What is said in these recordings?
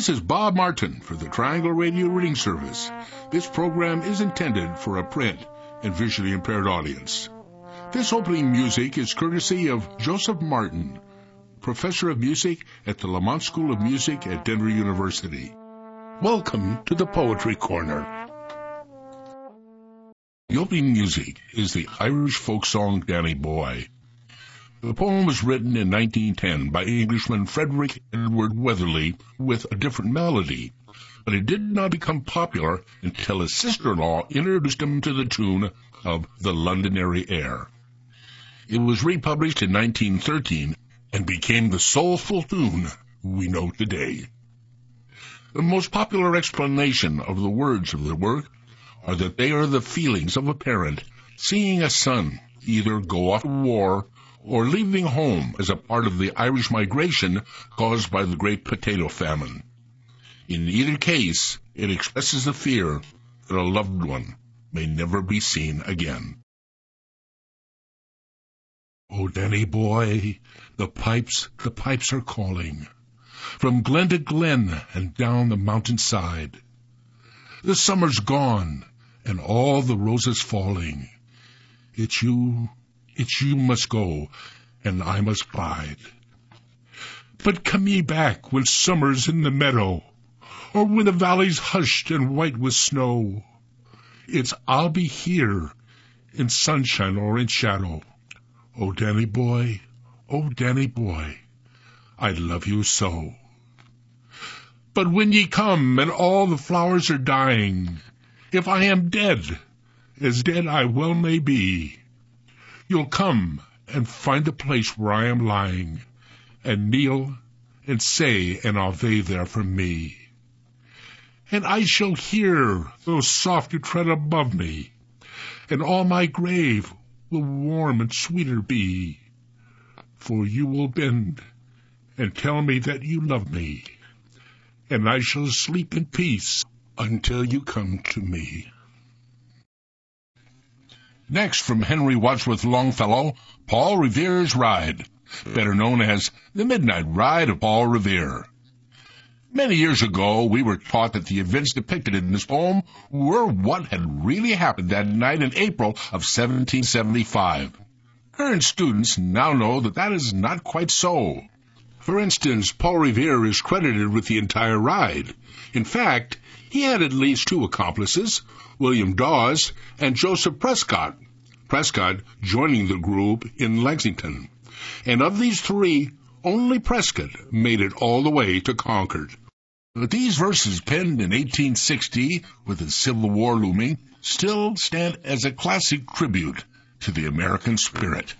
This is Bob Martin for the Triangle Radio Reading Service. This program is intended for a print and visually impaired audience. This opening music is courtesy of Joseph Martin, professor of music at the Lamont School of Music at Denver University. Welcome to the Poetry Corner. The opening music is the Irish folk song Danny Boy. The poem was written in 1910 by Englishman Frederick Edward Weatherly with a different melody, but it did not become popular until his sister-in-law introduced him to the tune of The Londonderry Air. It was republished in 1913 and became the soulful tune we know today. The most popular explanation of the words of the work are that they are the feelings of a parent seeing a son either go off to war or leaving home as a part of the Irish migration caused by the Great Potato Famine. In either case, it expresses the fear that a loved one may never be seen again. Oh, Danny boy, the pipes are calling, from glen to glen and down the mountainside. The summer's gone, and all the roses falling. It's you must go, and I must bide. But come ye back when summer's in the meadow, or when the valley's hushed and white with snow. I'll be here, in sunshine or in shadow. Oh, Danny boy, I love you so. But when ye come and all the flowers are dying, if I am dead, as dead I well may be, you'll come and find the place where I am lying, and kneel and say an Ave there for me. And I shall hear those soft tread above me, and all my grave will warm and sweeter be, for you will bend and tell me that you love me, and I shall sleep in peace until you come to me. Next, from Henry Wadsworth Longfellow, Paul Revere's Ride, better known as The Midnight Ride of Paul Revere. Many years ago, we were taught that the events depicted in this poem were what had really happened that night in April of 1775. Current students now know that that is not quite so. For instance, Paul Revere is credited with the entire ride. In fact, he had at least two accomplices, William Dawes and Joseph Prescott, Prescott joining the group in Lexington. And of these three, only Prescott made it all the way to Concord. But these verses, penned in 1860, with the Civil War looming, still stand as a classic tribute to the American spirit.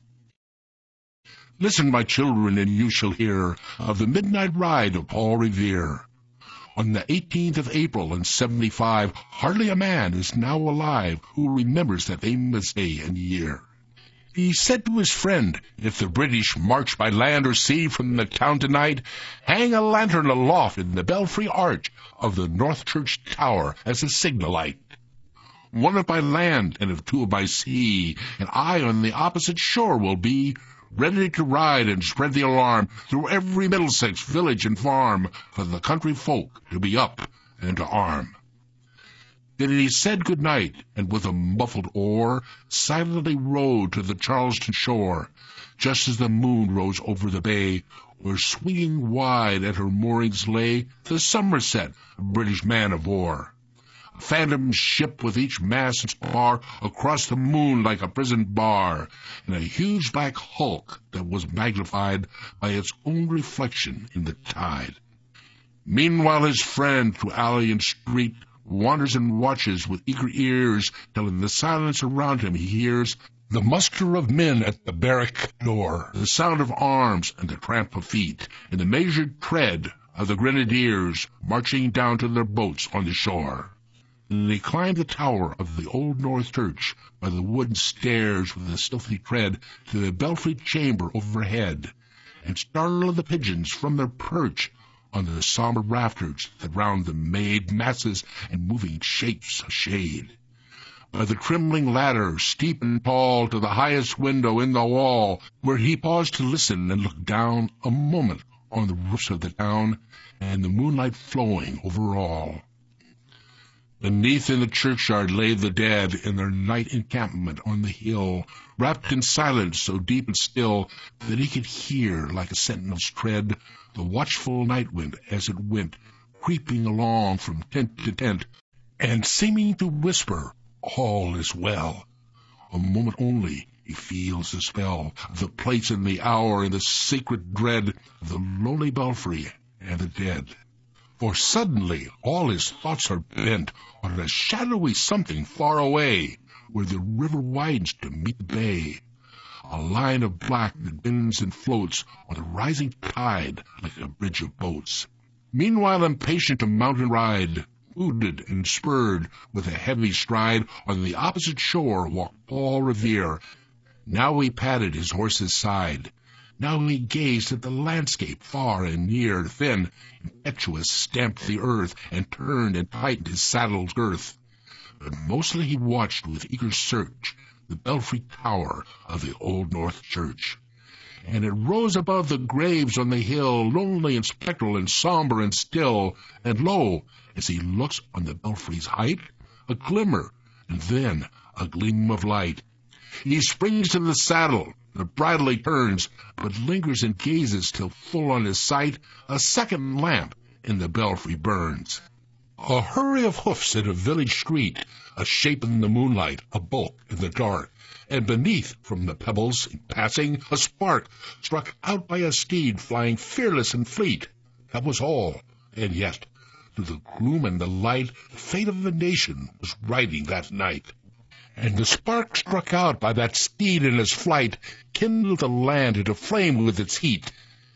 Listen, my children, and you shall hear of the midnight ride of Paul Revere. On the 18th of April in 75, hardly a man is now alive who remembers that famous day and year. He said to his friend, if the British march by land or sea from the town tonight, hang a lantern aloft in the belfry arch of the North Church Tower as a signal light. One if by land, and if two by sea, and I on the opposite shore will be, ready to ride and spread the alarm through every Middlesex village and farm, for the country folk to be up and to arm. Then he said good night, and with a muffled oar silently rowed to the Charleston shore, just as the moon rose over the bay, where swinging wide at her moorings lay the Somerset, a British man of war. A phantom ship with each mast and spar across the moon like a prison bar, and a huge black hulk that was magnified by its own reflection in the tide. Meanwhile his friend through alley and street wanders and watches with eager ears, till in the silence around him he hears the muster of men at the barrack door, the sound of arms and the tramp of feet, and the measured tread of the grenadiers marching down to their boats on the shore. And they climbed the tower of the Old North Church by the wooden stairs with a stealthy tread to the belfry chamber overhead, and startled the pigeons from their perch on the somber rafters that round them made masses and moving shapes of shade. By the trembling ladder, steep and tall, to the highest window in the wall, where he paused to listen and look down a moment on the roofs of the town, and the moonlight flowing over all. Beneath in the churchyard lay the dead in their night encampment on the hill, wrapped in silence so deep and still that he could hear, like a sentinel's tread, the watchful night wind as it went, creeping along from tent to tent, and seeming to whisper, "All is well." A moment only he feels the spell of the place and the hour and the sacred dread of the lonely belfry and the dead. For suddenly all his thoughts are bent on a shadowy something far away, where the river widens to meet the bay, a line of black that bends and floats on the rising tide like a bridge of boats. Meanwhile, impatient to mount and ride, booted and spurred with a heavy stride, on the opposite shore walked Paul Revere. Now he patted his horse's side. Now he gazed at the landscape far and near, then, impetuous, stamped the earth, and turned and tightened his saddle's girth. But mostly he watched with eager search the belfry tower of the Old North Church. And it rose above the graves on the hill, lonely and spectral and somber and still. And lo, as he looks on the belfry's height, a glimmer, and then a gleam of light. He springs to the saddle, the bridle he turns, but lingers and gazes till full on his sight a second lamp in the belfry burns. A hurry of hoofs in a village street, a shape in the moonlight, a bulk in the dark, and beneath, from the pebbles, in passing, a spark struck out by a steed flying fearless and fleet. That was all, and yet, through the gloom and the light, the fate of the nation was riding that night. And the spark struck out by that steed in his flight kindled the land into flame with its heat.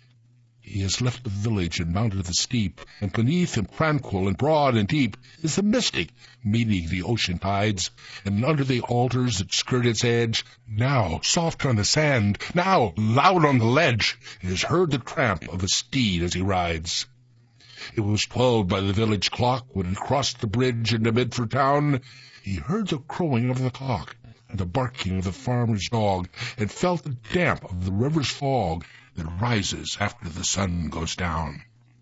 He has left the village and mounted the steep, and beneath him, tranquil and broad and deep, is the mystic, meeting the ocean tides, and under the altars that skirt its edge, now soft on the sand, now loud on the ledge, is heard the tramp of a steed as he rides. It was 12 by the village clock when he crossed the bridge into Midford town. He heard the crowing of the cock and the barking of the farmer's dog, and felt the damp of the river's fog that rises after the sun goes down.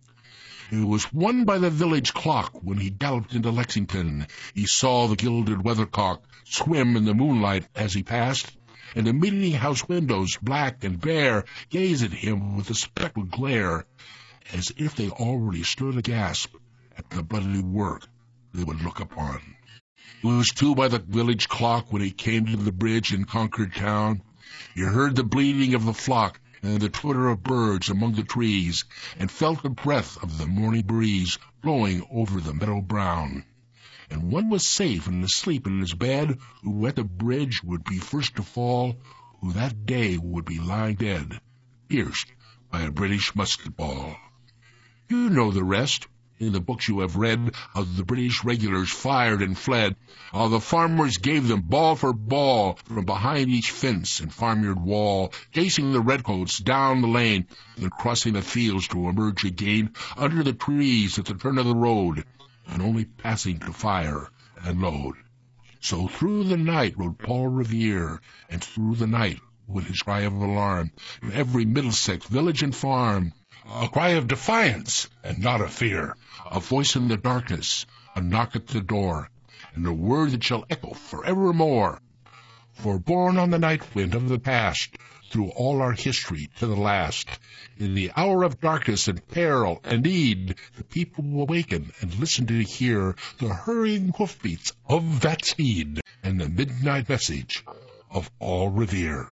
It was 1 by the village clock when he galloped into Lexington. He saw the gilded weathercock swim in the moonlight as he passed, and the meeting-house windows, black and bare, gaze at him with a spectral glare, as if they already stood aghast at the bloody work they would look upon. It was 2 by the village clock when he came to the bridge in Concord town. He heard the bleating of the flock and the twitter of birds among the trees, and felt the breath of the morning breeze blowing over the meadow brown. And one was safe and asleep in his bed, who at the bridge would be first to fall, who that day would be lying dead, pierced by a British musket ball. You know the rest. In the books you have read how the British regulars fired and fled, how the farmers gave them ball for ball from behind each fence and farmyard wall, chasing the redcoats down the lane, then crossing the fields to emerge again under the trees at the turn of the road, and only passing to fire and load. So through the night rode Paul Revere, and through the night went his cry of alarm to every Middlesex village and farm, a cry of defiance and not of fear, a voice in the darkness, a knock at the door, and a word that shall echo forevermore. For borne on the night wind of the past, through all our history to the last, in the hour of darkness and peril and need, the people will awaken and listen to hear the hurrying hoofbeats of that steed and the midnight message of Paul Revere.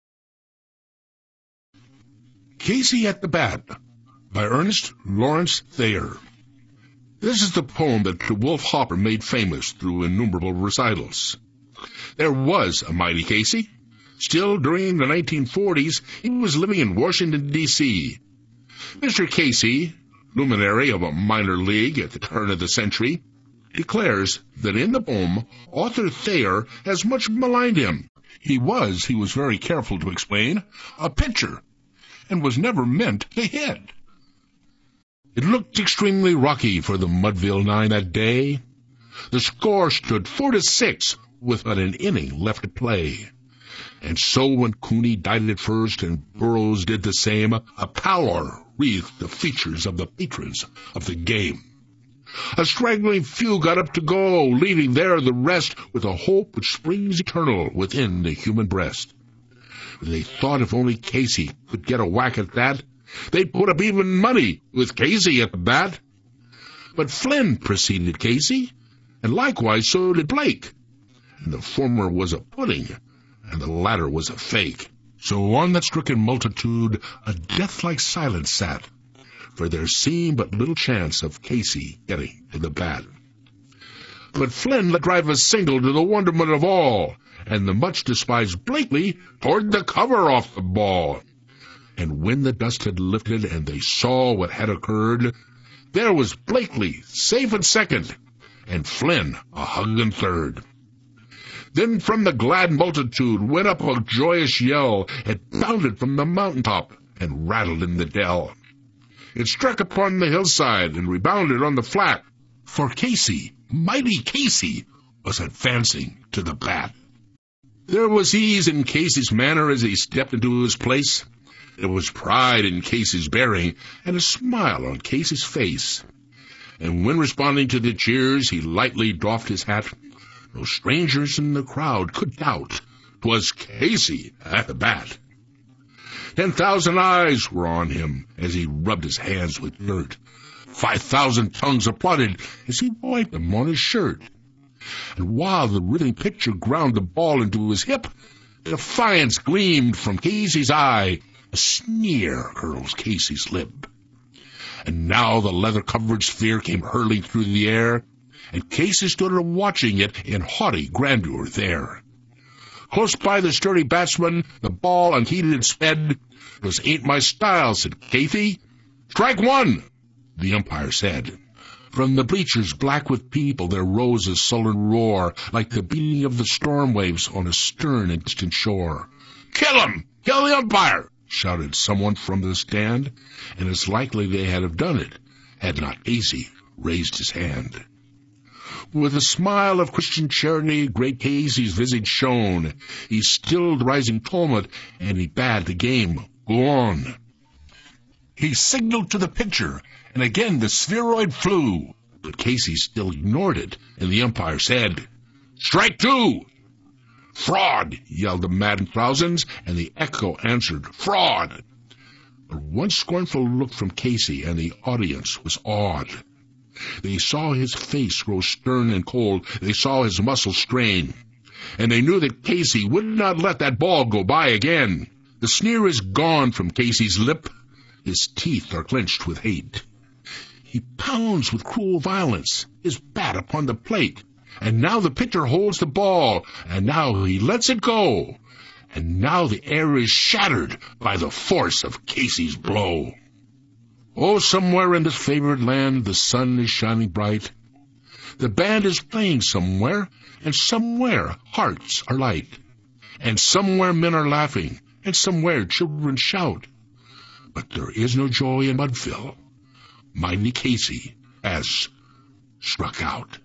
Casey at the Bat by Ernest Lawrence Thayer. This is the poem that Wolf Hopper made famous through innumerable recitals. There was a mighty Casey. Still, during the 1940s, he was living in Washington, D.C. Mr. Casey, luminary of a minor league at the turn of the century, declares that in the poem, author Thayer has much maligned him. He was very careful to explain, a pitcher, and was never meant to hit. It looked extremely rocky for the Mudville Nine that day. The score stood 4-6 with but an inning left to play. And so when Cooney died at first and Burroughs did the same, a pallor wreathed the features of the patrons of the game. A straggling few got up to go, leaving there the rest with a hope which springs eternal within the human breast. They thought if only Casey could get a whack at that, they'd put up even money with Casey at the bat. But Flynn preceded Casey, and likewise so did Blake, and the former was a pudding, and the latter was a fake. So on that stricken multitude a death-like silence sat, for there seemed but little chance of Casey getting to the bat. But Flynn let drive a single to the wonderment of all, and the much-despised Blakely toward the cover off the ball. And when the dust had lifted and they saw what had occurred, there was Blakely safe in second, and Flynn a hugging third. Then from the glad multitude went up a joyous yell. It bounded from the mountaintop and rattled in the dell. It struck upon the hillside and rebounded on the flat, for Casey, mighty Casey, was advancing to the bat. There was ease in Casey's manner as he stepped into his place. There was pride in Casey's bearing and a smile on Casey's face. And when responding to the cheers, he lightly doffed his hat. No strangers in the crowd could doubt 'twas Casey at the bat. 10,000 eyes were on him as he rubbed his hands with dirt. 5,000 tongues applauded as he wiped them on his shirt. And while the writhing pitcher ground the ball into his hip, defiance gleamed from Casey's eye. A sneer curls Casey's lip. And now the leather-covered sphere came hurling through the air, and Casey stood watching it in haughty grandeur there. Close by the sturdy batsman, the ball unheeded sped. "'Twas ain't my style," said Casey. "Strike one," the umpire said. From the bleachers black with people there rose a sullen roar, like the beating of the storm waves on a stern and distant shore. "Kill him! Kill the umpire!" shouted someone from the stand, and it's likely they had have done it, had not Casey raised his hand. With a smile of Christian charity, great Casey's visage shone. He stilled the rising tumult, and he bade the game go on. He signaled to the pitcher, and again the spheroid flew, but Casey still ignored it, and the umpire said, "Strike two!" "Fraud!" yelled the maddened thousands, and the echo answered, "Fraud!" But one scornful look from Casey, and the audience was awed. They saw his face grow stern and cold. They saw his muscles strain. And they knew that Casey would not let that ball go by again. The sneer is gone from Casey's lip. His teeth are clenched with hate. He pounds with cruel violence his bat upon the plate. And now the pitcher holds the ball, and now he lets it go. And now the air is shattered by the force of Casey's blow. Oh, somewhere in this favored land the sun is shining bright. The band is playing somewhere, and somewhere hearts are light. And somewhere men are laughing, and somewhere children shout. But there is no joy in Mudville. Mighty Casey has struck out.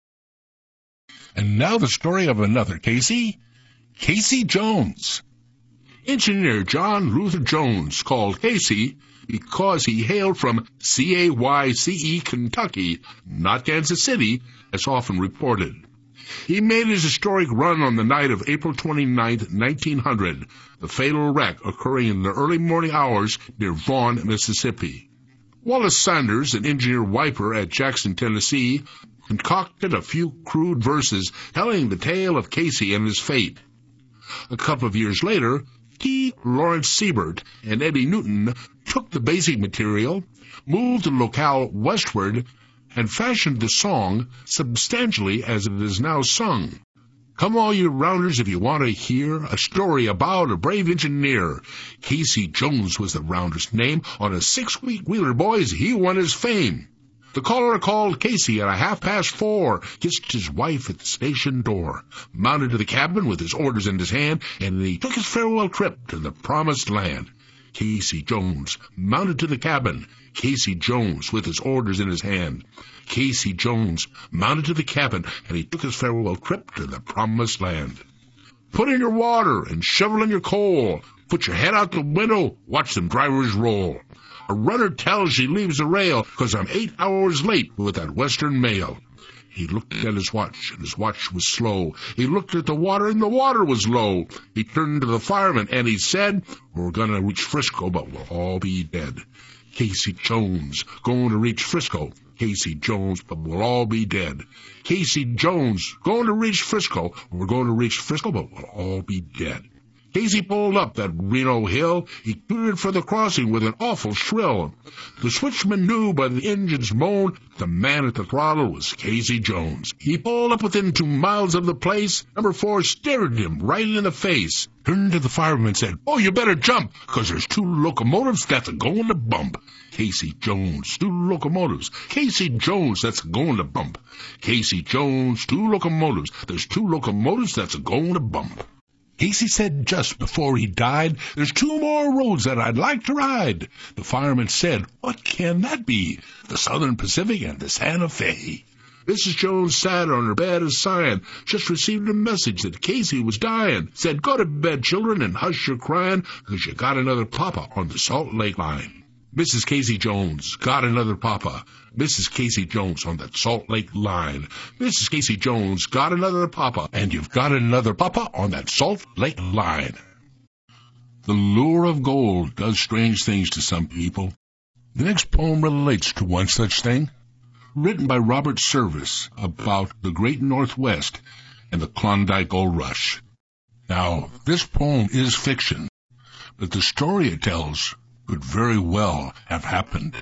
And now the story of another Casey, Casey Jones. Engineer John Luther Jones, called Casey because he hailed from Cayce, Kentucky, not Kansas City, as often reported. He made his historic run on the night of April 29, 1900, the fatal wreck occurring in the early morning hours near Vaughn, Mississippi. Wallace Sanders, an engineer wiper at Jackson, Tennessee, concocted a few crude verses telling the tale of Casey and his fate. A couple of years later, T. Lawrence Siebert and Eddie Newton took the basic material, moved the locale westward, and fashioned the song substantially as it is now sung. Come all you rounders if you want to hear a story about a brave engineer. Casey Jones was the rounder's name. On a 6-week wheeler, boys, he won his fame. The caller called Casey at 4:30, kissed his wife at the station door, mounted to the cabin with his orders in his hand, and he took his farewell trip to the promised land. Casey Jones mounted to the cabin, Casey Jones with his orders in his hand. Casey Jones mounted to the cabin, and he took his farewell trip to the promised land. Put in your water and shovel in your coal. Put your head out the window, watch them drivers roll. A runner tells she leaves the rail 'cause I'm 8 hours late with that Western mail. He looked at his watch, and his watch was slow. He looked at the water, and the water was low. He turned to the fireman, and he said, "We're gonna reach Frisco, but we'll all be dead. Casey Jones, going to reach Frisco. Casey Jones, but we'll all be dead. Casey Jones, going to reach Frisco. We're going to reach Frisco, but we'll all be dead." Casey pulled up that Reno hill. He cleared for the crossing with an awful shrill. The switchman knew by the engine's moan the man at the throttle was Casey Jones. He pulled up within 2 miles of the place. Number 4 stared him right in the face. Turned to the fireman and said, "Oh, you better jump, 'cause there's 2 locomotives that's a-going to bump." Casey Jones, 2 locomotives. Casey Jones, that's a-going to bump. Casey Jones, 2 locomotives. There's 2 locomotives that's a-going to bump. Casey said just before he died, "There's 2 more roads that I'd like to ride." The fireman said, "What can that be?" "The Southern Pacific and the Santa Fe." Mrs. Jones sat on her bed and sighing. Just received a message that Casey was dying. Said, "Go to bed, children, and hush your crying, 'cause you got another papa on the Salt Lake line." Mrs. Casey Jones got another papa. Mrs. Casey Jones on that Salt Lake line. Mrs. Casey Jones got another papa, and you've got another papa on that Salt Lake line. The lure of gold does strange things to some people. The next poem relates to one such thing, written by Robert Service about the Great Northwest and the Klondike Gold Rush. Now, this poem is fiction, but the story it tells could very well have happened.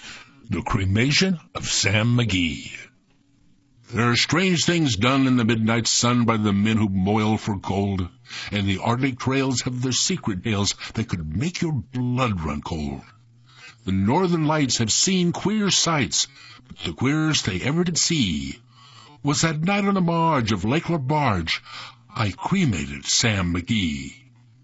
The cremation of Sam McGee. There are strange things done in the midnight sun by the men who moil for gold, and the Arctic trails have their secret tales that could make your blood run cold. The Northern Lights have seen queer sights, but the queerest they ever did see was that night on the marge of Lake LaBarge I cremated Sam McGee.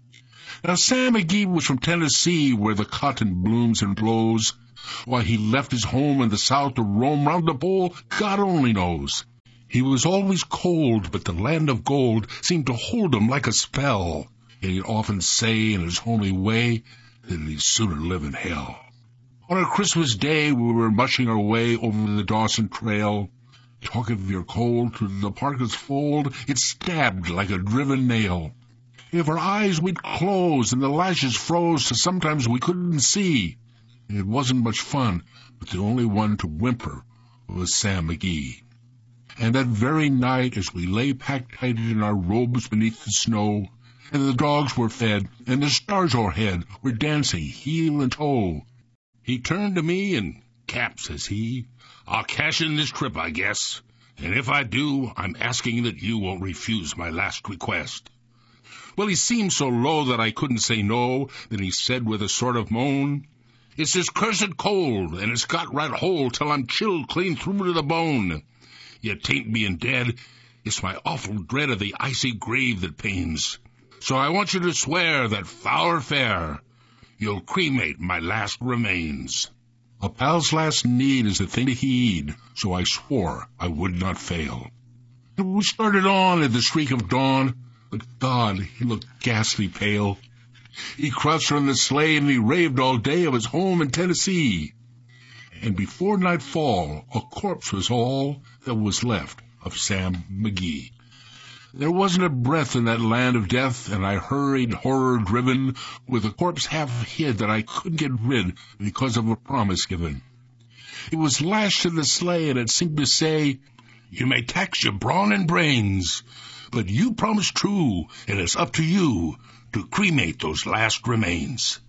Now, Sam McGee was from Tennessee, where the cotton blooms and blows. Why he left his home in the South to roam round the pole, God only knows. He was always cold, but the land of gold seemed to hold him like a spell. And he'd often say in his homely way that he'd sooner live in hell. On a Christmas day, we were mushing our way over the Dawson Trail. Talk of your cold to the parka's fold, it stabbed like a driven nail. If our eyes we'd close and the lashes froze so sometimes we couldn't see. It wasn't much fun, but the only one to whimper was Sam McGee. And that very night, as we lay packed tight in our robes beneath the snow, and the dogs were fed, and the stars o'erhead were dancing heel and toe, he turned to me and, "Cap," says he, "I'll cash in this trip, I guess. And if I do, I'm asking that you won't refuse my last request." Well, he seemed so low that I couldn't say no. Then he said with a sort of moan, "It's this cursed cold, and it's got right hold till I'm chilled clean through to the bone. Yet 'tain't being dead, it's my awful dread of the icy grave that pains. So I want you to swear that, foul or fair, you'll cremate my last remains." A pal's last need is a thing to heed, so I swore I would not fail. We started on at the streak of dawn, but God, he looked ghastly pale. He crouched on the sleigh and he raved all day of his home in Tennessee. And before nightfall, a corpse was all that was left of Sam McGee. There wasn't a breath in that land of death, and I hurried, horror-driven, with a corpse half hid that I couldn't get rid because of a promise given. It was lashed to the sleigh, and it seemed to say, "You may tax your brawn and brains, but you promised true, and it's up to you to cremate those last remains."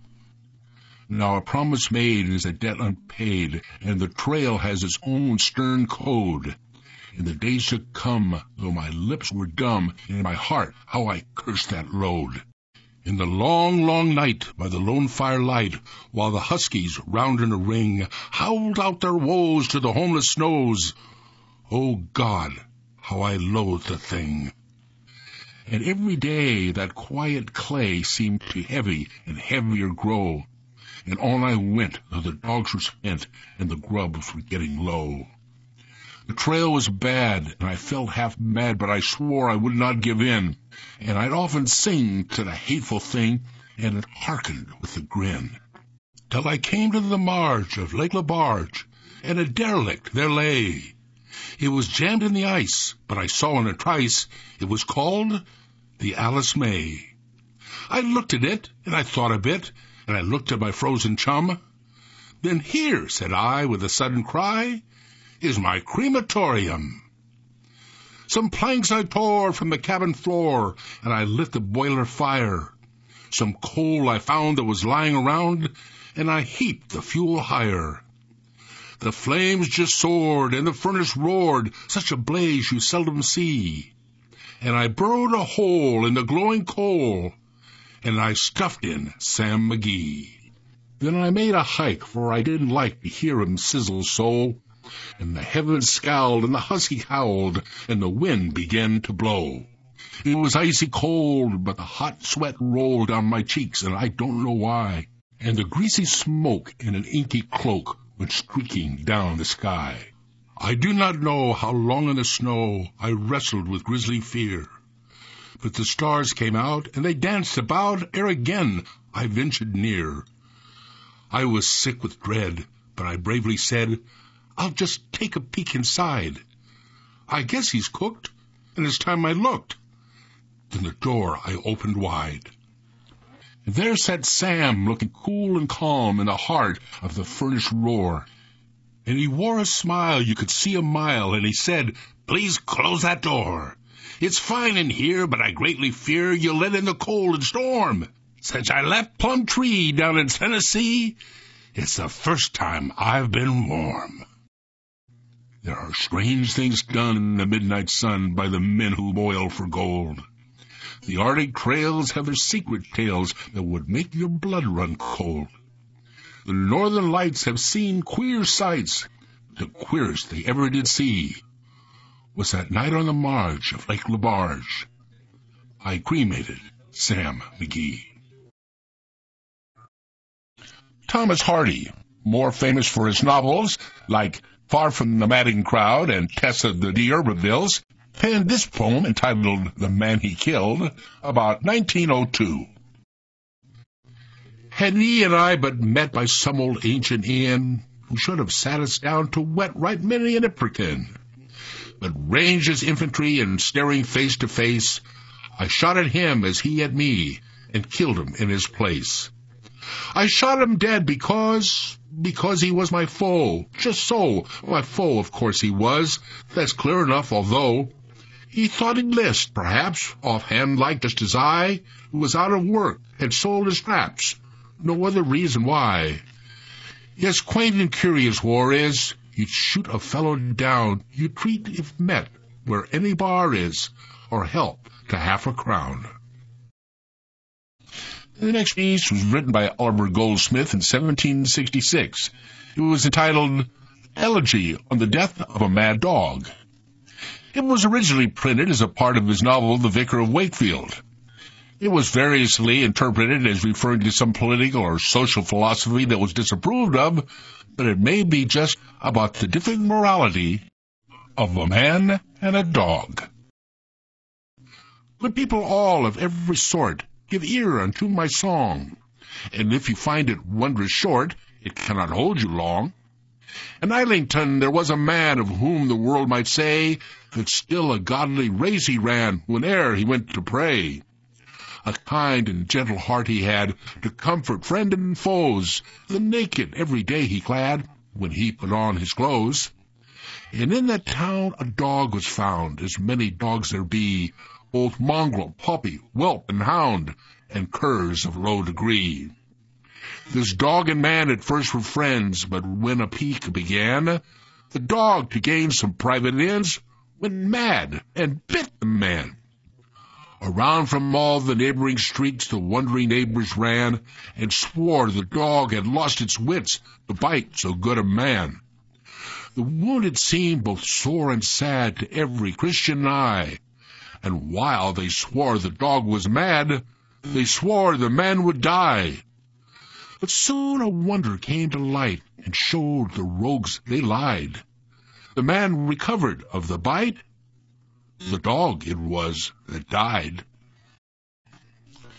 Now a promise made is a debt unpaid, and the trail has its own stern code. In the days to come, though my lips were dumb, in my heart how I cursed that load. In the long, long night, by the lone firelight, while the huskies, round in a ring, howled out their woes to the homeless snows, oh God, how I loathed the thing. And every day that quiet clay seemed to heavy and heavier grow, and on I went, though the dogs were spent and the grubs were getting low. The trail was bad, and I felt half mad, but I swore I would not give in, and I'd often sing to the hateful thing, and it hearkened with a grin. till I came to the marge of Lake Lebarge, and a derelict there lay. It was jammed in the ice, but I saw in a trice it was called the Alice May. I looked at it, and I thought a bit, and I looked at my frozen chum. Then here, said I, with a sudden cry, is my crematorium. Some planks I tore from the cabin floor, and I lit the boiler fire. Some coal I found that was lying around, and I heaped the fuel higher. The flames just soared, and the furnace roared, such a blaze you seldom see. And I burrowed a hole in the glowing coal, and I stuffed in Sam McGee. Then I made a hike, for I didn't like to hear him sizzle so, and the heavens scowled, and the husky howled, and the wind began to blow. It was icy cold, but the hot sweat rolled down my cheeks, and I don't know why, and the greasy smoke in an inky cloak went streaking down the sky. I do not know how long in the snow I wrestled with grisly fear, but the stars came out, and they danced about ere again I ventured near. I was sick with dread, but I bravely said, I'll just take a peek inside. I guess he's cooked, and it's time I looked. Then the door I opened wide. And there sat Sam, looking cool and calm in the heart of the furnace roar. And he wore a smile you could see a mile, and he said, Please close that door. It's fine in here, but I greatly fear you'll let in the cold and storm. Since I left Plum Tree down in Tennessee, it's the first time I've been warm. There are strange things done in the midnight sun by the men who boil for gold. The Arctic trails have their secret tales that would make your blood run cold. The northern lights have seen queer sights. The queerest they ever did see was that night on the marge of Lake Lebarge. I cremated Sam McGee. Thomas Hardy, more famous for his novels like Far from the Madding Crowd and Tessa the D'Urbervilles, penned this poem entitled The Man He Killed about 1902. Had he and I but met by some old ancient inn, who should have sat us down to wet right many an Iprican, but ranged as infantry and staring face to face, I shot at him as he at me, and killed him in his place. I shot him dead because he was my foe, just so, my foe of course he was, that's clear enough, although he thought he'd list, perhaps, offhand like just as I, who was out of work, had sold his traps, no other reason why. Yes, quaint and curious war is, you'd shoot a fellow down, you treat if met, where any bar is, or help to half a crown. The next piece was written by Oliver Goldsmith in 1766. It was entitled Elegy on the Death of a Mad Dog. It was originally printed as a part of his novel The Vicar of Wakefield. It was variously interpreted as referring to some political or social philosophy that was disapproved of, but it may be just about the different morality of a man and a dog. Good people all of every sort, give ear unto my song, and if you find it wondrous short, it cannot hold you long. In Islington there was a man of whom the world might say that still a godly race he ran whene'er he went to pray. A kind and gentle heart he had to comfort friend and foes, the naked every day he clad when he put on his clothes. And in that town a dog was found, as many dogs there be, both mongrel, puppy, whelp, and hound, and curs of low degree. This dog and man at first were friends, but when a pique began, the dog, to gain some private ends, went mad and bit the man. Around from all the neighboring streets the wondering neighbors ran, and swore the dog had lost its wits to bite so good a man. The wounded seemed both sore and sad to every Christian eye, and while they swore the dog was mad, they swore the man would die. But soon a wonder came to light, and showed the rogues they lied. The man recovered of the bite, the dog it was that died.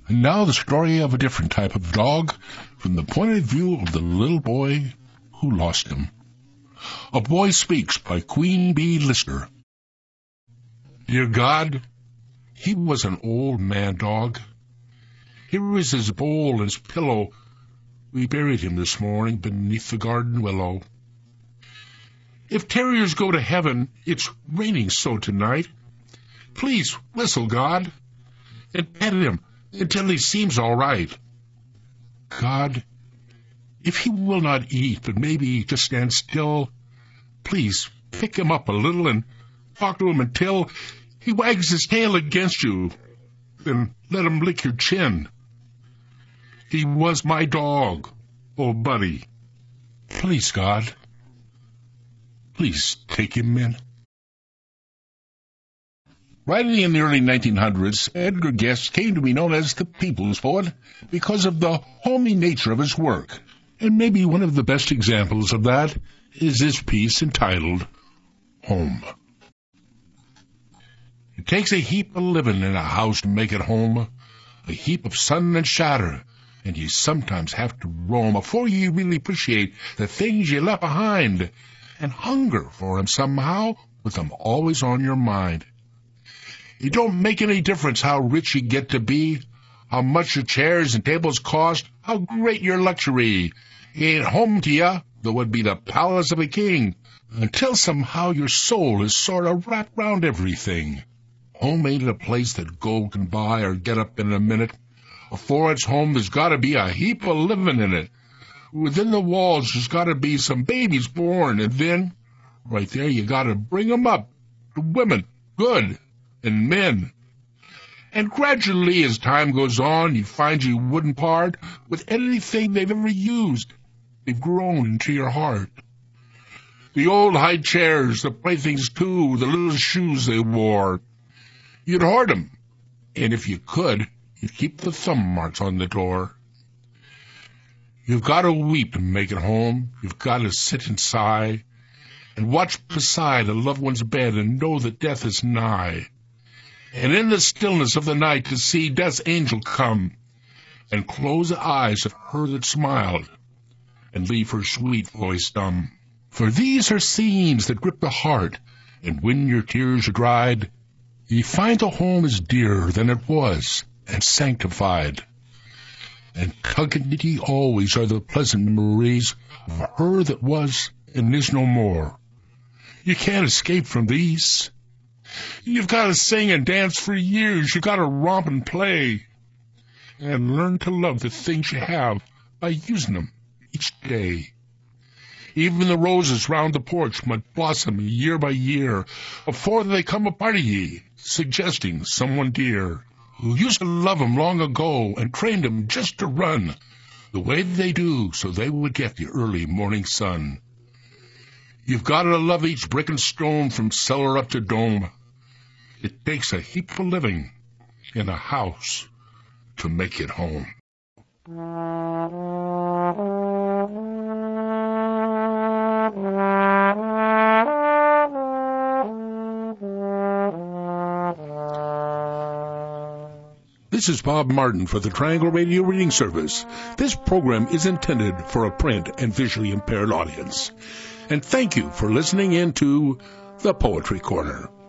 And now the story of a different type of dog from the point of view of the little boy who lost him. A Boy Speaks by Queen Bee Lister. Dear God, he was an old man dog. Here is his bowl and his pillow. We buried him this morning beneath the garden willow. If terriers go to heaven, it's raining so tonight. Please whistle, God, and pet him until he seems all right. God, if he will not eat, but maybe just stand still, please pick him up a little and talk to him until he wags his tail against you. Then let him lick your chin. He was my dog, oh buddy. Please, God, please take him in. Writing in the early 1900s, Edgar Guest came to be known as the people's poet because of the homey nature of his work, and maybe one of the best examples of that is this piece entitled Home. It takes a heap of living in a house to make it home, a heap of sun and shadow, and you sometimes have to roam before you really appreciate the things you left behind, and hunger for 'em somehow with them always on your mind. It don't make any difference how rich you get to be, how much your chairs and tables cost, how great your luxury. It ain't home to you, though it be the palace of a king, until somehow your soul is sort of wrapped round everything. Home ain't a place that gold can buy or get up in a minute. Before it's home, there's got to be a heap of living in it. Within the walls, there's got to be some babies born, and then, right there, you got to bring 'em up to women, good, and men. And gradually, as time goes on, you find you wouldn't part with anything they've ever used. They've grown into your heart. The old high chairs, the playthings too, the little shoes they wore. You'd hoard 'em, and if you could, you'd keep the thumb marks on the door. You've got to weep to make it home. You've got to sit and sigh, and watch beside a loved one's bed and know that death is nigh. And in the stillness of the night to see death's angel come, and close the eyes of her that smiled, and leave her sweet voice dumb. For these are scenes that grip the heart, and when your tears are dried, ye find the home is dearer than it was, and sanctified. And tugging at ye always are the pleasant memories of her that was and is no more. You can't escape from these. You've got to sing and dance for years. You've got to romp and play, and learn to love the things you have by using them each day. Even the roses round the porch might blossom year by year before they come a part of ye, suggesting someone dear who used to love 'em long ago and trained 'em just to run the way they do so they would get the early morning sun. You've got to love each brick and stone from cellar up to dome. It takes a heap of living in a house to make it home. This is Bob Martin for the Triangle Radio Reading Service. This program is intended for a print and visually impaired audience. And thank you for listening in to The Poetry Corner.